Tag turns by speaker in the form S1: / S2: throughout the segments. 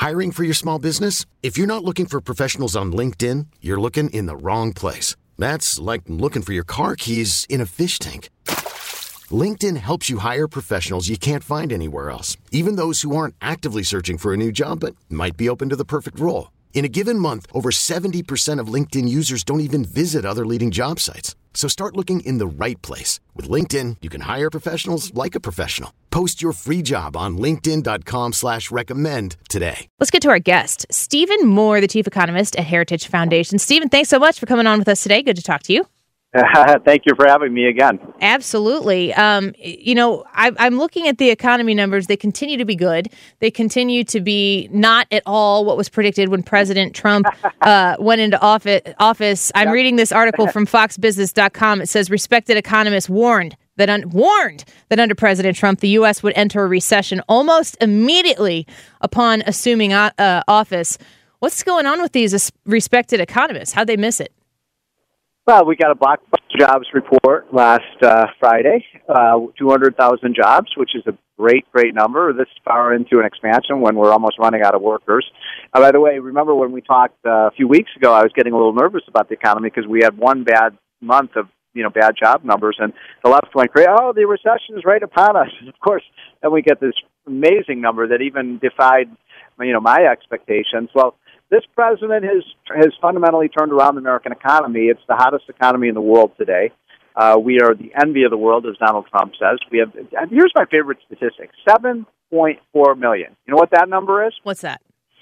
S1: Hiring for your small business? If you're not looking for professionals on LinkedIn, you're looking in the wrong place. That's like looking for your car keys in a fish tank. LinkedIn helps you hire professionals you can't find anywhere else, even those who aren't actively searching for a new job but might be open to the perfect role. In a given month, over 70% of LinkedIn users don't even visit other leading job sites. So start looking in the right place. With LinkedIn, you can hire professionals like a professional. Post your free job on linkedin.com/recommend today.
S2: Let's get to our guest, Stephen Moore, the chief economist at Heritage Foundation. Stephen, thanks so much for coming on with us today. Good to talk to you.
S3: Thank you for having me again.
S2: Absolutely. I'm looking at the economy numbers. They continue to be good. They continue to be not at all what was predicted when President Trump went into office. I'm reading this article from foxbusiness.com. It says respected economists warned that under President Trump, the U.S. would enter a recession almost immediately upon assuming office. What's going on with these respected economists? How'd they miss it?
S3: Well, we got a blockbuster jobs report last Friday, 200,000 jobs, which is a great number this far into an expansion when we're almost running out of workers. By the way, remember when we talked a few weeks ago, I was getting a little nervous about the economy because we had one bad month of bad job numbers, and the left went crazy. Oh, the recession is right upon us. Of course, then we get this amazing number that even defied my expectations. Well, this president has fundamentally turned around the American economy. It's the hottest economy in the world today. We are the envy of the world, as Donald Trump says. Here's my favorite statistic, 7.4 million. You know what that number is?
S2: What's that?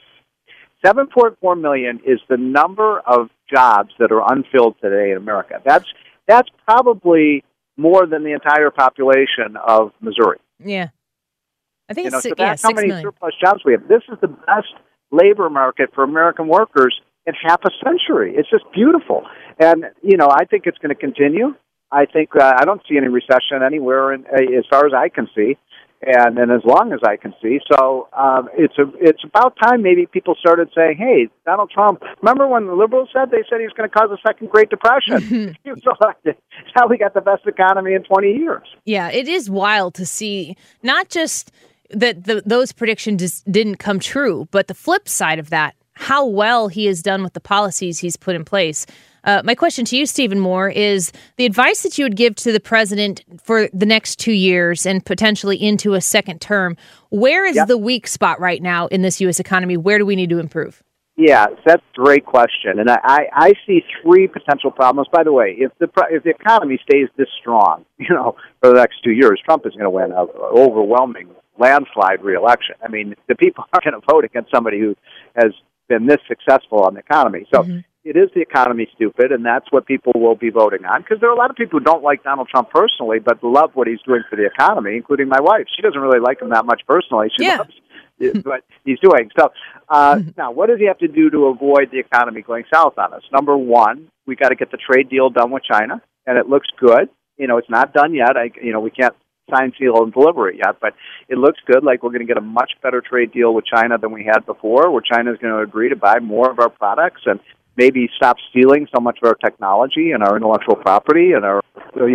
S3: 7.4 million is the number of jobs that are unfilled today in America. That's probably more than the entire population of Missouri.
S2: Yeah. I think
S3: so that's how
S2: 6
S3: many
S2: million.
S3: surplus jobs we have. This is the best labor market for American workers in half a century. It's just beautiful. And, I think it's going to continue. I think I don't see any recession anywhere as far as I can see, and as long as I can see. So it's about time maybe people started saying, hey, Donald Trump, remember when the liberals said he was going to cause a second Great Depression? He was elected. Now we got the best economy in 20 years.
S2: Yeah, it is wild to see not just that those predictions didn't come true, but the flip side of that, how well he has done with the policies he's put in place. My question to you, Stephen Moore, is the advice that you would give to the president for the next 2 years and potentially into a second term. Where is the weak spot right now in this U.S. economy? Where do we need to improve?
S3: Yeah, that's a great question. And I see three potential problems. By the way, if the economy stays this strong, for the next 2 years, Trump is going to win an overwhelming landslide re-election. I mean, the people aren't going to vote against somebody who has been this successful on the economy. So it is the economy, stupid, and that's what people will be voting on. Because there are a lot of people who don't like Donald Trump personally, but love what he's doing for the economy, including my wife. She doesn't really like him that much personally. She loves what he's doing. So now, what does he have to do to avoid the economy going south on us? Number one, we got to get the trade deal done with China, and it looks good. It's not done yet. We can't sign, seal, and deliver it yet, but it looks good, like we're going to get a much better trade deal with China than we had before, where China is going to agree to buy more of our products and maybe stop stealing so much of our technology and our intellectual property and our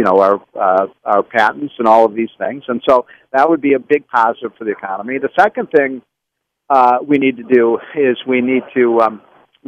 S3: patents and all of these things. And so that would be a big positive for the economy. The second thing we need to do is we need to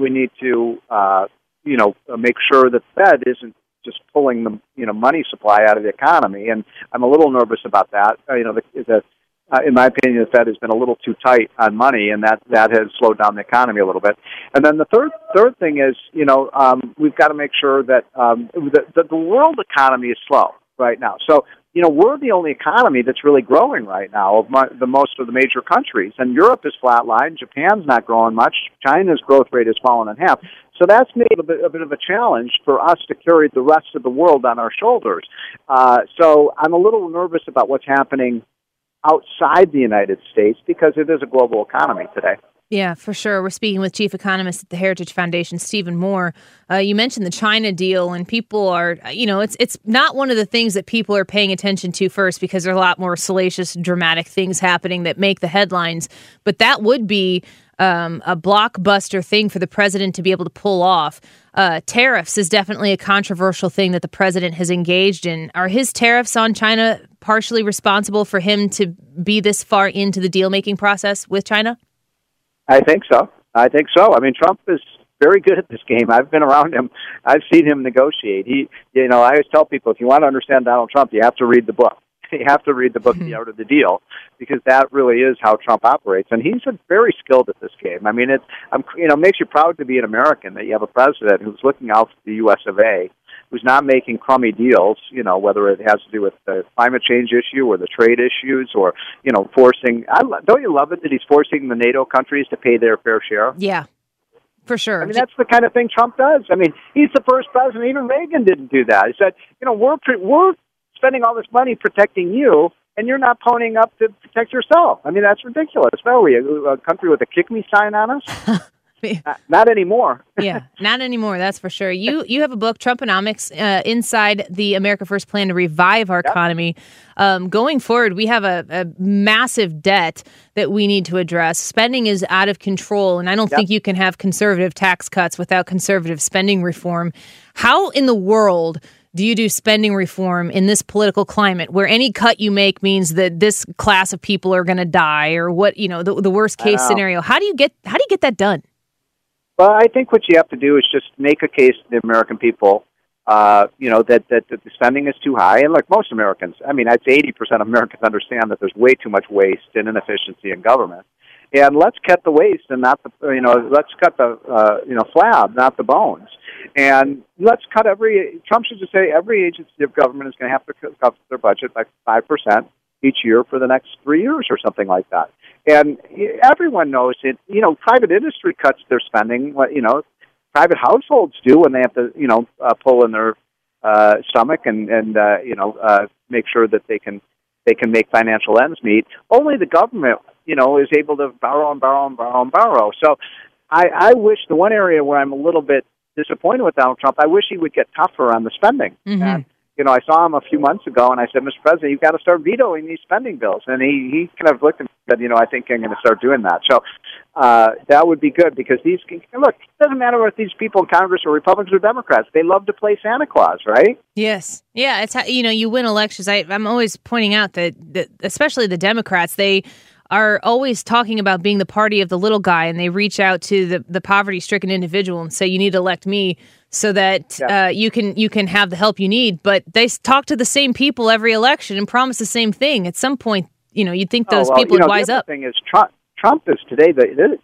S3: make sure that the Fed isn't just pulling the money supply out of the economy, and I'm a little nervous about that. In my opinion, the Fed has been a little too tight on money, and that has slowed down the economy a little bit. And then the third thing is, we've got to make sure that the world economy is slow right now. So, we're the only economy that's really growing right now of the most of the major countries. And Europe is flatlined. Japan's not growing much. China's growth rate has fallen in half. So that's made a bit of a challenge for us to carry the rest of the world on our shoulders. So I'm a little nervous about what's happening outside the United States because it is a global economy today.
S2: Yeah, for sure. We're speaking with Chief Economist at the Heritage Foundation, Stephen Moore. You mentioned the China deal, and people are, it's not one of the things that people are paying attention to first because there are a lot more salacious, dramatic things happening that make the headlines. But that would be a blockbuster thing for the president to be able to pull off. Tariffs is definitely a controversial thing that the president has engaged in. Are his tariffs on China partially responsible for him to be this far into the deal-making process with China?
S3: I think so. I think so. I mean, Trump is very good at this game. I've been around him. I've seen him negotiate. I always tell people, if you want to understand Donald Trump, you have to read the book. You have to read the book, The Art of the Deal, because that really is how Trump operates. And he's very skilled at this game. I mean, it makes you proud to be an American that you have a president who's looking out for the U.S. of A., who's not making crummy deals, whether it has to do with the climate change issue or the trade issues or, forcing. Don't you love it that he's forcing the NATO countries to pay their fair share?
S2: Yeah, for sure.
S3: I mean, that's the kind of thing Trump does. I mean, he's the first president. Even Reagan didn't do that. He said, we're spending all this money protecting you, and you're not ponying up to protect yourself. I mean, that's ridiculous. What are we, a country with a kick me sign on us? Not anymore.
S2: Yeah, not anymore. That's for sure. You have a book, Trumponomics, inside the America First plan to revive our economy. Going forward, we have a massive debt that we need to address. Spending is out of control, and I don't think you can have conservative tax cuts without conservative spending reform. How in the world do you do spending reform in this political climate where any cut you make means that this class of people are going to die, or what, the worst case scenario? How do you get that done?
S3: Well, I think what you have to do is just make a case to the American people, that the spending is too high. And like most Americans, I mean, I'd say 80% of Americans understand that there's way too much waste and inefficiency in government. And let's cut the waste and not the, let's cut the, flab, not the bones. And let's cut Trump should just say every agency of government is going to have to cut their budget by 5% each year for the next 3 years or something like that. And everyone knows it. Private industry cuts their spending. Private households do when they have to, pull in their stomach and make sure that they can make financial ends meet. Only the government, is able to borrow and borrow and borrow and borrow. So I wish the one area where I'm a little bit disappointed with Donald Trump, I wish he would get tougher on the spending.
S2: Mm-hmm.
S3: And, I saw him a few months ago, and I said, Mr. President, you've got to start vetoing these spending bills. And he kind of looked and said, I think I'm going to start doing that. So that would be good, because it doesn't matter if these people in Congress are Republicans or Democrats. They love to play Santa Claus, right?
S2: Yes. Yeah, it's how, you win elections. I'm always pointing out that especially the Democrats, they are always talking about being the party of the little guy, and they reach out to the poverty-stricken individual and say, you need to elect me so that you can have the help you need. But they talk to the same people every election and promise the same thing. At some point, you'd think those people would wise up.
S3: The thing is, Trump is today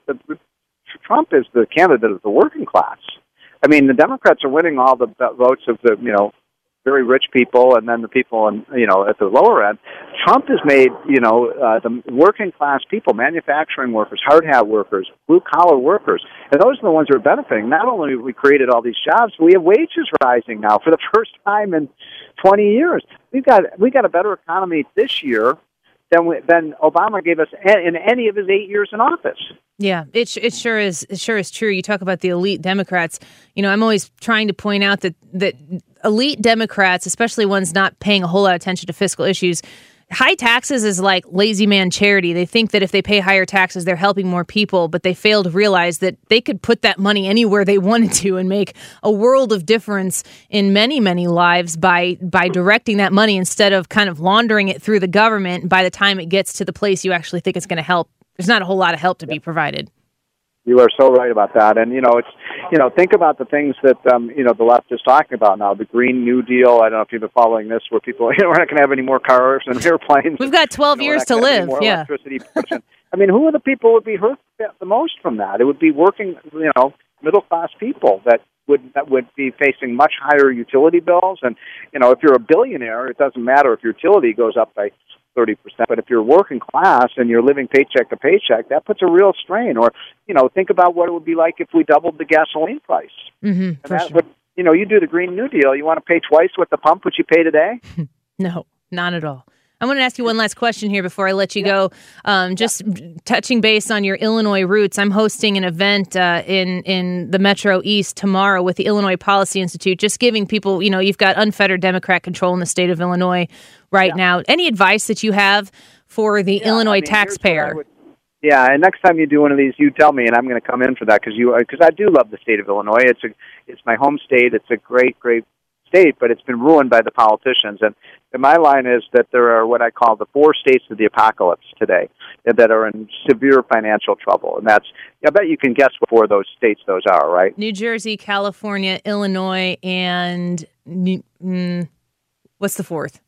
S3: Trump is the candidate of the working class. I mean, the Democrats are winning all the votes of the very rich people, and then the people at the lower end. Trump has made the working class people, manufacturing workers, hard hat workers, blue collar workers, and those are the ones who are benefiting. Not only have we created all these jobs, we have wages rising now for the first time in 20 years. We got a better economy this year than Obama gave us in any of his 8 years in office.
S2: Yeah, it sure is. It sure is true. You talk about the elite Democrats. I'm always trying to point out that elite Democrats, especially ones not paying a whole lot of attention to fiscal issues, high taxes is like lazy man charity. They think that if they pay higher taxes, they're helping more people, but they fail to realize that they could put that money anywhere they wanted to and make a world of difference in many, many lives by directing that money instead of kind of laundering it through the government. By the time it gets to the place you actually think it's going to help, there's not a whole lot of help to be provided.
S3: You are so right about that. And, think about the things that, the left is talking about now. The Green New Deal. I don't know if you've been following this, where people, we're not going to have any more cars and airplanes.
S2: We've got 12 years to live. Yeah.
S3: Electricity production. I mean, who are the people who would be hurt the most from that? It would be working, middle-class people that would be facing much higher utility bills. And, if you're a billionaire, it doesn't matter if your utility goes up by 30%. But if you're working class and you're living paycheck to paycheck, that puts a real strain. Or, think about what it would be like if we doubled the gasoline price.
S2: Mm-hmm,
S3: and that would, you do the Green New Deal. You want to pay twice what the pump which you pay today?
S2: No, not at all. I want to ask you one last question here before I let you go. Just touching base on your Illinois roots, I'm hosting an event in the Metro East tomorrow with the Illinois Policy Institute, just giving people, you've got unfettered Democrat control in the state of Illinois right now. Any advice that you have for the Illinois taxpayer?
S3: And next time you do one of these, you tell me, and I'm going to come in for that because I do love the state of Illinois. It's my home state. It's a great, great state, but it's been ruined by the politicians. And my line is that there are what I call the 4 states of the apocalypse today that are in severe financial trouble. And that's, I bet you can guess what 4 of those states those are, right?
S2: New Jersey, California, Illinois, and what's the 4th?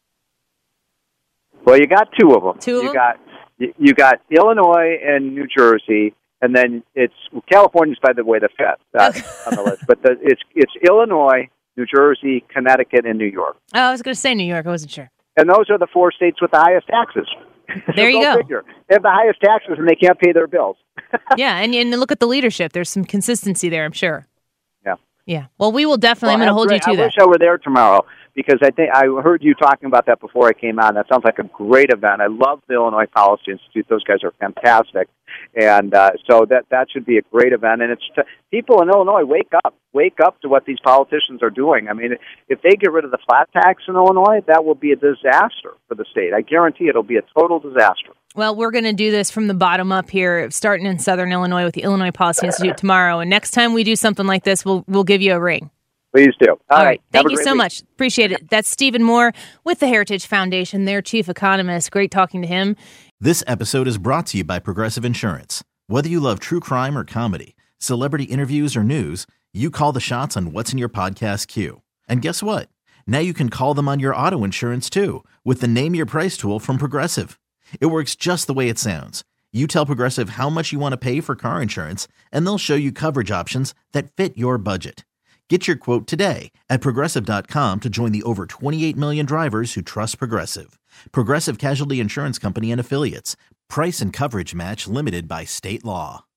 S3: Well, you got 2 of them.
S2: 2 of them?
S3: You got Illinois and New Jersey, and then California's, by the way, the 5th on the list. But it's Illinois, New Jersey, Connecticut, and New York.
S2: Oh, I was going to say New York. I wasn't sure.
S3: And those are the 4 states with the highest taxes.
S2: There you go.
S3: Figure. They have the highest taxes, and they can't pay their bills.
S2: Yeah, and look at the leadership. There's some consistency there, I'm sure.
S3: Yeah.
S2: Yeah. Well, we will definitely. I'm going to hold you to that.
S3: I wish I were there tomorrow, because I think I heard you talking about that before I came on. That sounds like a great event. I love the Illinois Policy Institute. Those guys are fantastic. And so that should be a great event. And it's people in Illinois, wake up to what these politicians are doing. I mean, if they get rid of the flat tax in Illinois, that will be a disaster for the state. I guarantee it'll be a total disaster.
S2: Well, we're going to do this from the bottom up here, starting in Southern Illinois with the Illinois Policy Institute tomorrow. And next time we do something like this, we'll give you a ring.
S3: Please do.
S2: All right. Thank you so much. Appreciate it. That's Stephen Moore with the Heritage Foundation, their chief economist. Great talking to him.
S4: This episode is brought to you by Progressive Insurance. Whether you love true crime or comedy, celebrity interviews or news, you call the shots on what's in your podcast queue. And guess what? Now you can call them on your auto insurance too with the Name Your Price tool from Progressive. It works just the way it sounds. You tell Progressive how much you want to pay for car insurance, and they'll show you coverage options that fit your budget. Get your quote today at Progressive.com to join the over 28 million drivers who trust Progressive. Progressive Casualty Insurance Company and Affiliates. Price and coverage match limited by state law.